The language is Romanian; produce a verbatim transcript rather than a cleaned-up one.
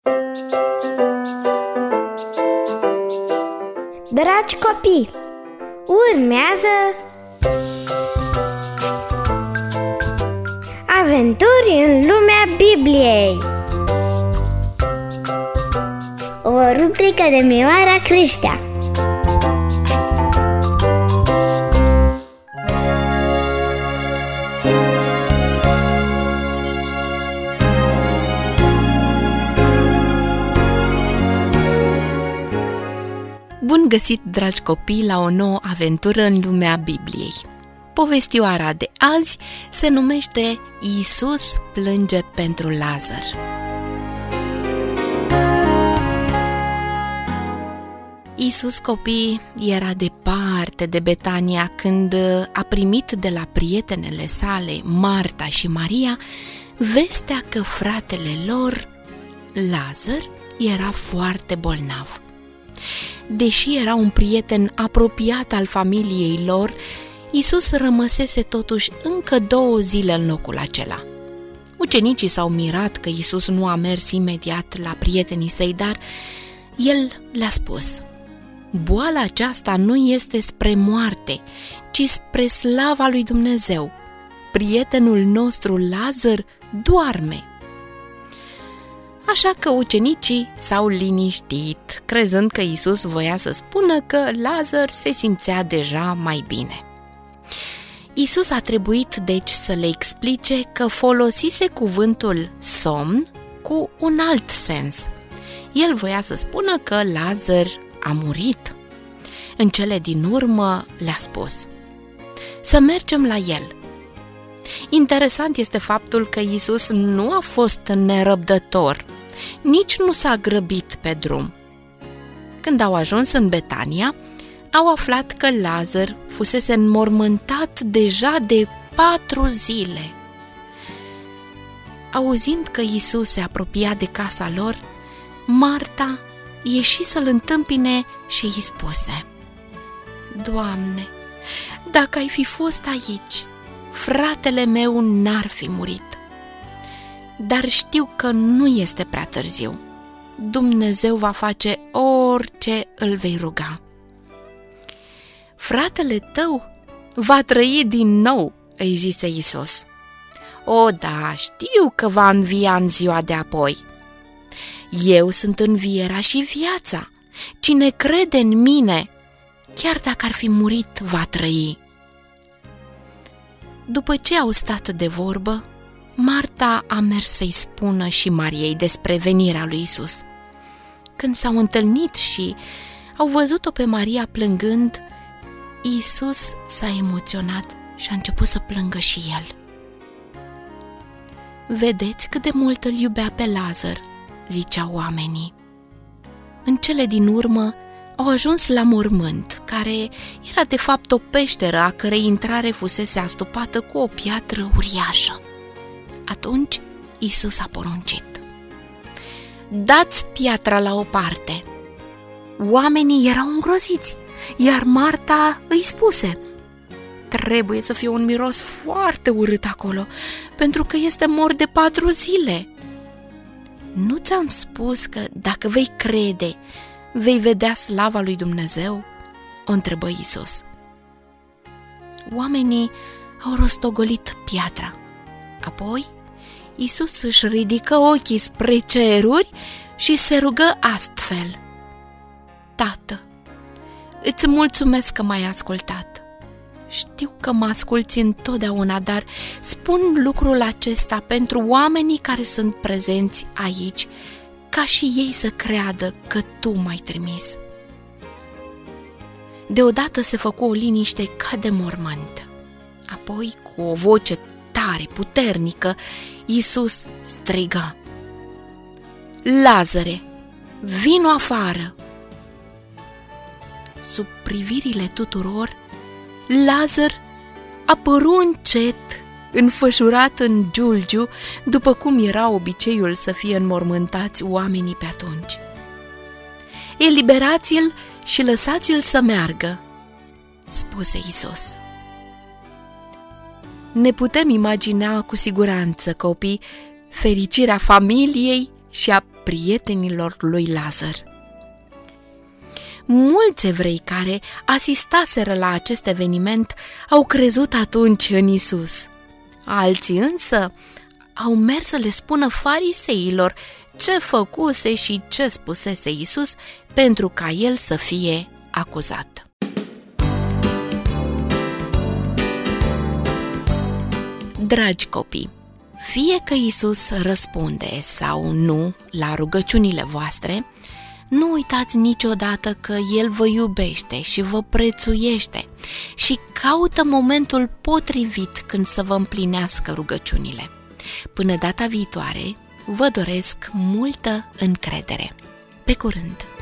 Dragi copii, urmează Aventuri în lumea Bibliei, o rubrică de Mioara Creștea. Bun găsit, dragi copii, la o nouă aventură în lumea Bibliei. Povestioara de azi se numește Iisus plânge pentru Lazar. Iisus, copii, era departe de Betania când a primit de la prietenele sale, Marta și Maria, vestea că fratele lor, Lazar, era foarte bolnav. Deși era un prieten apropiat al familiei lor, Iisus rămăsese totuși încă două zile în locul acela. Ucenicii s-au mirat că Iisus nu a mers imediat la prietenii săi, dar el le-a spus: boala aceasta nu este spre moarte, ci spre slava lui Dumnezeu. Prietenul nostru Lazar doarme. Așa că ucenicii s-au liniștit, crezând că Iisus voia să spună că Lazar se simțea deja mai bine. Iisus a trebuit deci să le explice că folosise cuvântul somn cu un alt sens. El voia să spună că Lazar a murit. În cele din urmă le-a spus: să mergem la el. Interesant este faptul că Iisus nu a fost nerăbdător, nici nu s-a grăbit pe drum. Când au ajuns în Betania, au aflat că Lazar fusese înmormântat deja de patru zile. Auzind că Iisus se apropia de casa lor, Marta ieși să-l întâmpine și îi spuse: Doamne, dacă ai fi fost aici, fratele meu n-ar fi murit. Dar știu că nu este prea târziu. Dumnezeu va face orice îl vei ruga. Fratele tău va trăi din nou, îi zise Iisus. O, da, știu că va învia în ziua de apoi. Eu sunt învierea și viața. Cine crede în mine, chiar dacă ar fi murit, va trăi. După ce au stat de vorbă, Marta a mers să-i spună și Mariei despre venirea lui Iisus. Când s-au întâlnit și au văzut-o pe Maria plângând, Iisus s-a emoționat și a început să plângă și el. Vedeți cât de mult îl iubea pe Lazar, ziceau oamenii. În cele din urmă au ajuns la mormânt, care era de fapt o peșteră a cărei intrare fusese astupată cu o piatră uriașă. Atunci Iisus a poruncit: dați piatra la o parte. Oamenii erau îngroziți, iar Marta îi spuse: trebuie să fie un miros foarte urât acolo, pentru că este mort de patru zile. Nu ți-am spus că dacă vei crede, vei vedea slava lui Dumnezeu? O întrebă Iisus. Oamenii au rostogolit piatra. Apoi Iisus își ridică ochii spre ceruri și se rugă astfel: Tată, îți mulțumesc că m-ai ascultat. Știu că mă asculți întotdeauna, dar spun lucrul acesta pentru oamenii care sunt prezenți aici, ca și ei să creadă că Tu m-ai trimis. Deodată se făcu o liniște ca de mormânt. Apoi, cu o voce tare, puternică, Iisus strigă: Lazare, vino afară! Sub privirile tuturor, Lazar apăru încet, înfășurat în giulgiu, după cum era obiceiul să fie înmormântați oamenii pe atunci. Eliberați-l și lăsați-l să meargă, spuse Iisus. Ne putem imagina cu siguranță, copii, fericirea familiei și a prietenilor lui Lazar. Mulți evrei care asistaseră la acest eveniment au crezut atunci în Isus. Alții însă au mers să le spună fariseilor ce făcuse și ce spusese Isus pentru ca el să fie acuzat. Dragi copii, fie că Isus răspunde sau nu la rugăciunile voastre, nu uitați niciodată că El vă iubește și vă prețuiește și caută momentul potrivit când să vă împlinească rugăciunile. Până data viitoare, vă doresc multă încredere. Pe curând!